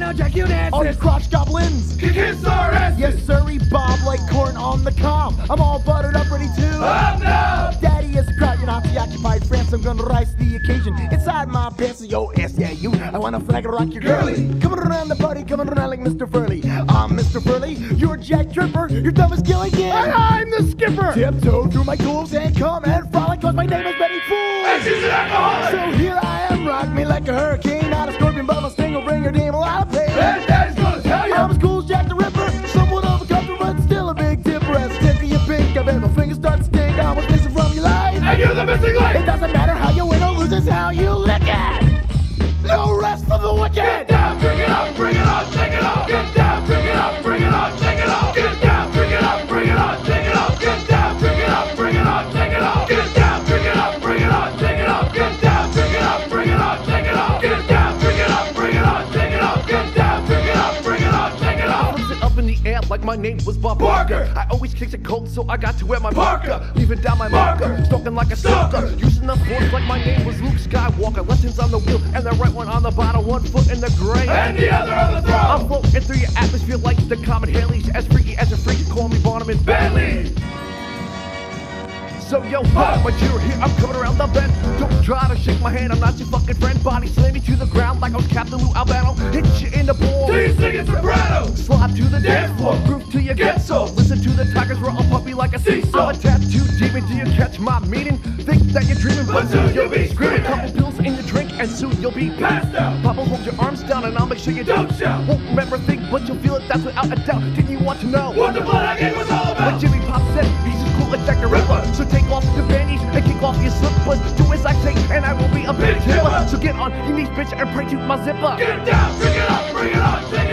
now, Jack, you dance. All you crotch goblins, Kiss our asses. yes sirree, bob like corn on the cob. I'm all buttered up, ready to No. Daddy is proud, you're not the occupied France. I'm gonna rise to the occasion. Inside my pants, yo, ass, yeah, you. I wanna flag and rock your girly. Coming around the party, coming around like Mr. Furley. I'm Mr. Furley, you're Jack Tripper. You're dumb as Gilligan. And I'm the skipper. Tiptoe through my tools and come and frolic, cause my name is Betty Fool. And she's an alcoholic. So here I am, rock me like a hurricane. Not a scorpion, but my sting will bring your dame a lot of pain. And Daddy's gonna tell you. I'm as cool as Jack the Ripper, somewhat of a comfort, but still a big tipper. As a tick of your pink, I bet my fingers start to stink. I was missing from your life. And you're the missing It link. doesn't matter how you win or lose, it's how you lick it. No rest for the wicked. Get down, bring it up, bring it on, take it off. Get down, bring it up, bring it on, take it off. Get down, bring it up, bring it on, take it off. Get down, bring it up, bring it on, take it off. Get down, bring it up, bring it on, take it off. Get down, bring it up, bring it on, take it off. Get down, bring it up, bring it on, take it off. Get down, bring it up, bring it on, take it off. Flips it up in the air like my name was Bob Barker. I always kicked it cold, so I got to wear my Parker. leaving down my marker, stalking like a stalker, Stalker. using the force like my name was Luke Skywalker. Left hand's on the wheel and the right one on the bottom, 1 foot in the grave. And the other on the I'm throne. floating through your atmosphere like the comet Haley's, as freaky as a freak. Call me Barnum and Bentley. So yo, my Jew here, I'm coming around the bend. Don't try to shake my hand, I'm not your fucking friend. Body slam me to the ground like I was Captain Lou Albano. Hit you in the ball. Do you sing it soprano? Slide to the Dance dance floor. floor, groove till you Get get so. so. Listen to the tigers roll a puppy like a Seesaw. I'm a tattoo demon, do you catch my meaning? Think that you're dreaming, But soon you'll be screaming. Couple pills in your drink and soon you'll be Passed out. Papa, hold your arms down and I'll make sure you Don't shout. Won't remember a thing, but you'll feel it, that's without a doubt. Didn't you want to know What the blood I gave was all what about. Jimmy Pop said? He's as cool as Jack the Ripper. So take off your panties and kick off your slippers. Do as I say and I will be a big Big killer. killer. So get on your knees, bitch, and pray to my zipper. Get down, bring it up, bring it on, take